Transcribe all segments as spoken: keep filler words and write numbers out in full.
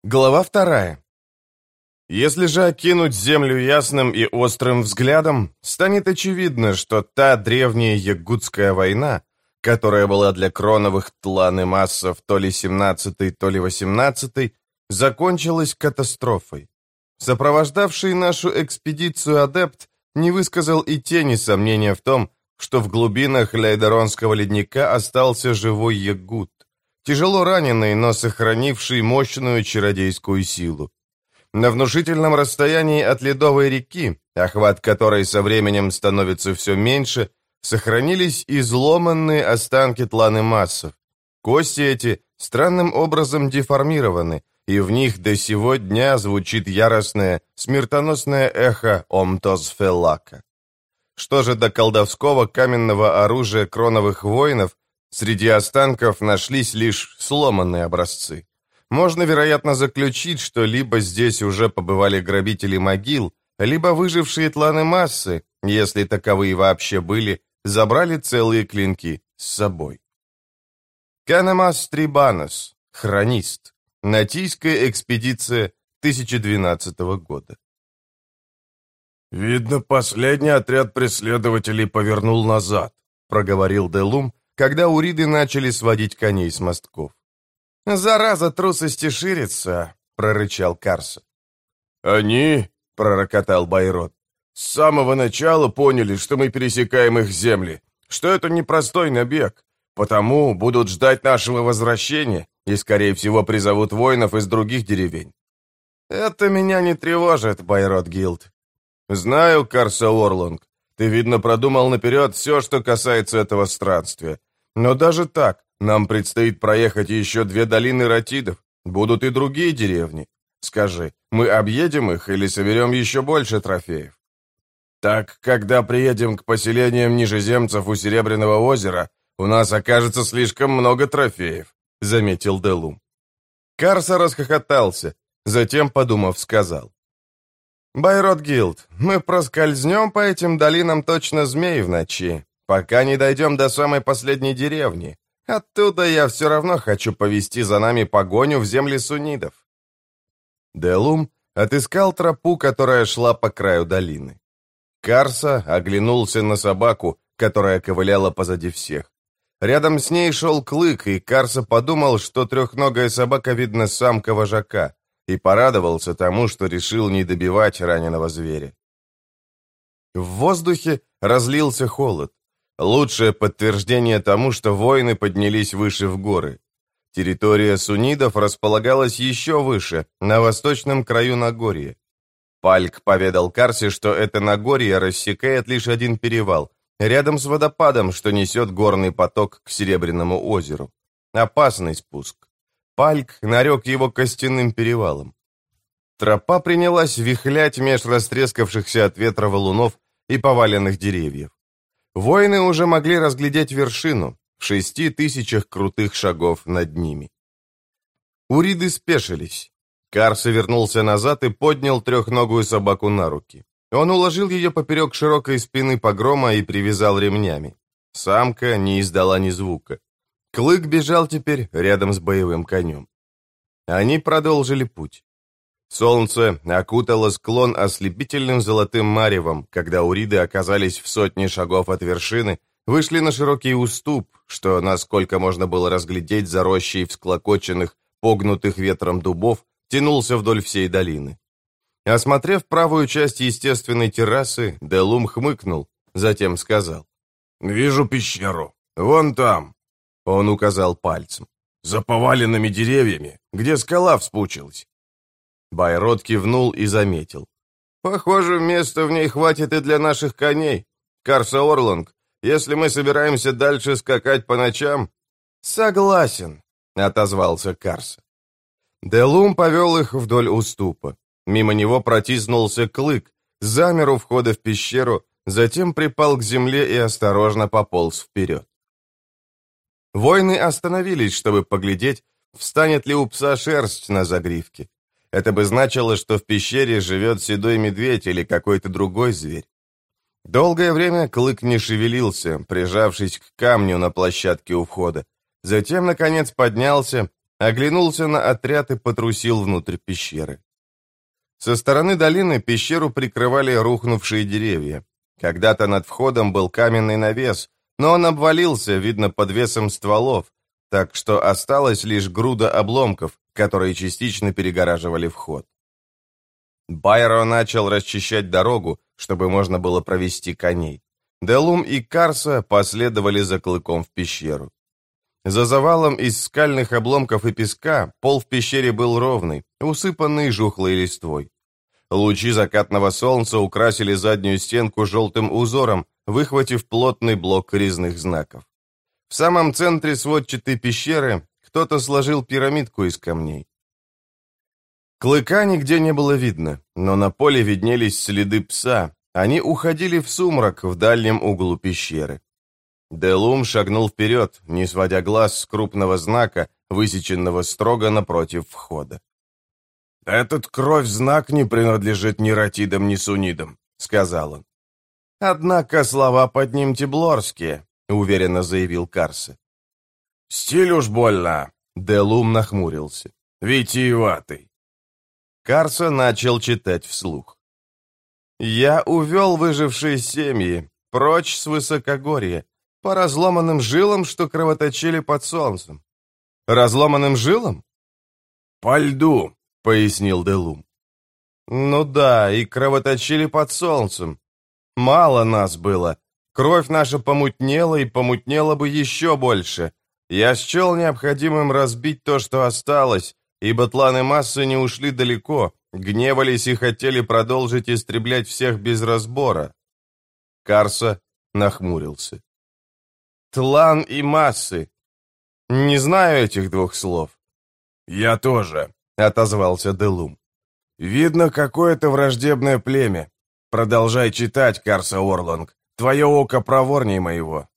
Глава вторая. Если же окинуть землю ясным и острым взглядом, станет очевидно, что та древняя Ягудская война, которая была для Кроновых тлан и массов то ли семнадцатой, то ли восемнадцатой, закончилась катастрофой. Сопровождавший нашу экспедицию адепт не высказал и тени сомнения в том, что в глубинах Лейдеронского ледника остался живой Ягуд, тяжело раненый, но сохранивший мощную чародейскую силу. На внушительном расстоянии от ледовой реки, охват которой со временем становится все меньше, сохранились изломанные останки тланы массов. Кости эти странным образом деформированы, и в них до сего дня звучит яростное, смертоносное эхо Омтосфеллака. Что же до колдовского каменного оружия кроновых воинов, среди останков нашлись лишь сломанные образцы. Можно, вероятно, заключить, что либо здесь уже побывали грабители могил, либо выжившие тланы массы, если таковые вообще были, забрали целые клинки с собой. Канемас Трибанос, хронист. Натийская экспедиция тысяча двенадцатого года. «Видно, последний отряд преследователей повернул назад», — проговорил Делум, когда уриды начали сводить коней с мостков. «Зараза трусости ширится», — прорычал Карса. «Они», — пророкотал Байрот, — «с самого начала поняли, что мы пересекаем их земли, что это непростой набег, потому будут ждать нашего возвращения и, скорее всего, призовут воинов из других деревень». «Это меня не тревожит, Байрот Гилд». «Знаю, Карса Орлонг, ты, видно, продумал наперед все, что касается этого странствия. Но даже так, нам предстоит проехать еще две долины Ратидов, будут и другие деревни. Скажи, мы объедем их или соберем еще больше трофеев?» «Так, когда приедем к поселениям нижеземцев у Серебряного озера, у нас окажется слишком много трофеев», — заметил Делум. Карса расхохотался, затем, подумав, сказал. «Байрот Гилд, мы проскользнем по этим долинам точно змеи в ночи, пока не дойдем до самой последней деревни. Оттуда я все равно хочу повести за нами погоню в земли суннидов». Делум отыскал тропу, которая шла по краю долины. Карса оглянулся на собаку, которая ковыляла позади всех. Рядом с ней шел Клык, и Карса подумал, что трехногая собака, видно, самка вожака, и порадовался тому, что решил не добивать раненого зверя. В воздухе разлился холод. Лучшее подтверждение тому, что воины поднялись выше в горы. Территория суннидов располагалась еще выше, на восточном краю Нагорья. Пальк поведал Карсе, что это Нагорье рассекает лишь один перевал, рядом с водопадом, что несет горный поток к Серебряному озеру. Опасный спуск. Пальк нарек его костяным перевалом. Тропа принялась вихлять меж растрескавшихся от ветра валунов и поваленных деревьев. Воины уже могли разглядеть вершину в шести тысячах крутых шагов над ними. Уриды спешились. Карса вернулся назад и поднял трехногую собаку на руки. Он уложил ее поперек широкой спины погрома и привязал ремнями. Самка не издала ни звука. Клык бежал теперь рядом с боевым конем. Они продолжили путь. Солнце окутало склон ослепительным золотым маревом, когда уриды оказались в сотне шагов от вершины, вышли на широкий уступ, что, насколько можно было разглядеть за рощей всклокоченных, погнутых ветром дубов, тянулся вдоль всей долины. Осмотрев правую часть естественной террасы, Делум хмыкнул, затем сказал. «Вижу пещеру. Вон там». Он указал пальцем. «За поваленными деревьями, где скала вспучилась». Байрот кивнул и заметил. «Похоже, места в ней хватит и для наших коней. Карса Орлонг, если мы собираемся дальше скакать по ночам...» «Согласен», — отозвался Карса. Делум повел их вдоль уступа. Мимо него протиснулся Клык, замер у входа в пещеру, затем припал к земле и осторожно пополз вперед. Воины остановились, чтобы поглядеть, встанет ли у пса шерсть на загривке. Это бы значило, что в пещере живет седой медведь или какой-то другой зверь. Долгое время Клык не шевелился, прижавшись к камню на площадке у входа. Затем, наконец, поднялся, оглянулся на отряд и потрусил внутрь пещеры. Со стороны долины пещеру прикрывали рухнувшие деревья. Когда-то над входом был каменный навес, но он обвалился, видно, под весом стволов, так что осталась лишь груда обломков, которые частично перегораживали вход. Байро начал расчищать дорогу, чтобы можно было провести коней. Делум и Карса последовали за Клыком в пещеру. За завалом из скальных обломков и песка пол в пещере был ровный, усыпанный жухлой листвой. Лучи закатного солнца украсили заднюю стенку желтым узором, выхватив плотный блок резных знаков. В самом центре сводчатой пещеры кто-то сложил пирамидку из камней. Клыка нигде не было видно, но на поле виднелись следы пса. Они уходили в сумрак в дальнем углу пещеры. Делум шагнул вперед, не сводя глаз с крупного знака, высеченного строго напротив входа. «Этот кровь-знак не принадлежит ни ратидам, ни суннидам», — сказал он. «Однако слова под ним теблорские», — уверенно заявил Карса. «Стиль уж больно», — Делум нахмурился. «Витиеватый». Карса начал читать вслух. «Я увел выжившие семьи, прочь с высокогорья, по разломанным жилам, что кровоточили под солнцем». «Разломанным жилам?» «По льду», — пояснил Делум. «Ну да, и кровоточили под солнцем. Мало нас было. Кровь наша помутнела, и помутнела бы еще больше. Я счел необходимым разбить то, что осталось, ибо тланы массы не ушли далеко, гневались и хотели продолжить истреблять всех без разбора». Карса нахмурился. «Тлан и массы. Не знаю этих двух слов». «Я тоже», — отозвался Делум. «Видно, какое-то враждебное племя. Продолжай читать, Карса Орлонг. Твое око проворней моего».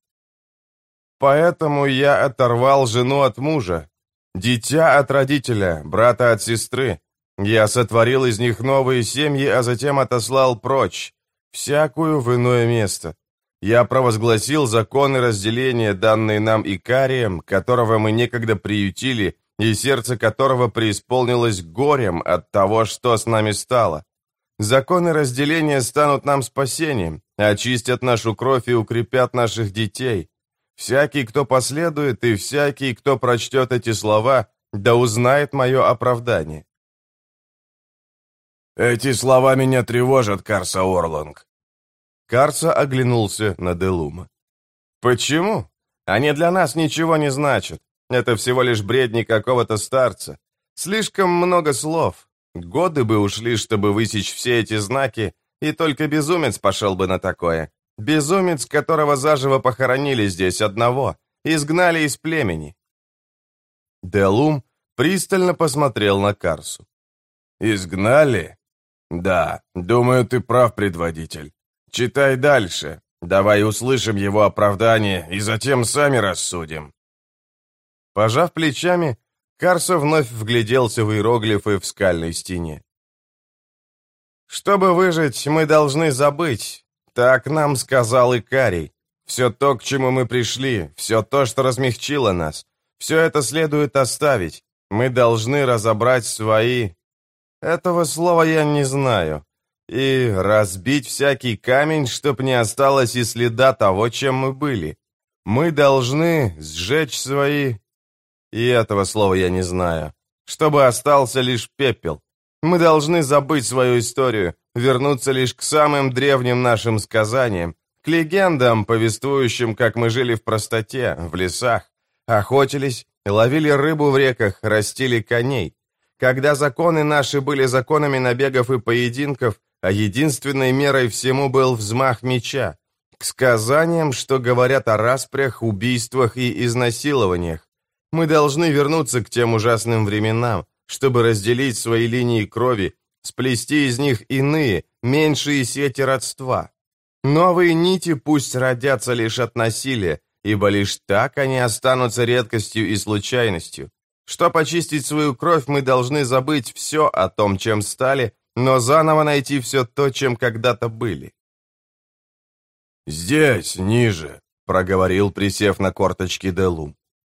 «Поэтому я оторвал жену от мужа, дитя от родителя, брата от сестры. Я сотворил из них новые семьи, а затем отослал прочь, всякую в иное место. Я провозгласил законы разделения, данные нам Икарием, которого мы некогда приютили, и сердце которого преисполнилось горем от того, что с нами стало. Законы разделения станут нам спасением, очистят нашу кровь и укрепят наших детей. Всякий, кто последует, и всякий, кто прочтет эти слова, да узнает мое оправдание». «Эти слова меня тревожат, Карса Орлонг». Карса оглянулся на Делума. «Почему? Они для нас ничего не значат. Это всего лишь бредни какого-то старца. Слишком много слов. Годы бы ушли, чтобы высечь все эти знаки, и только безумец пошел бы на такое. Безумец, которого заживо похоронили здесь одного, изгнали из племени». Делум пристально посмотрел на Карсу. «Изгнали? Да, думаю, ты прав, предводитель. Читай дальше. Давай услышим его оправдание, и затем сами рассудим». Пожав плечами, Карса вновь вгляделся в иероглифы в скальной стене. «Чтобы выжить, мы должны забыть. Так нам сказал Икарий. Все то, к чему мы пришли, все то, что размягчило нас, все это следует оставить. Мы должны разобрать свои...» Этого слова я не знаю. И разбить всякий камень, чтоб не осталось и следа того, чем мы были. Мы должны сжечь свои... И этого слова я не знаю. Чтобы остался лишь пепел. Мы должны забыть свою историю, вернуться лишь к самым древним нашим сказаниям, к легендам, повествующим, как мы жили в простоте, в лесах, охотились, ловили рыбу в реках, растили коней. Когда законы наши были законами набегов и поединков, а единственной мерой всему был взмах меча, к сказаниям, что говорят о распрях, убийствах и изнасилованиях. Мы должны вернуться к тем ужасным временам, чтобы разделить свои линии крови, сплести из них иные, меньшие сети родства. Новые нити пусть родятся лишь от насилия, ибо лишь так они останутся редкостью и случайностью. Чтобы очистить свою кровь, мы должны забыть все о том, чем стали, но заново найти все то, чем когда-то были. «Здесь, ниже», — проговорил, присев на корточки Делум.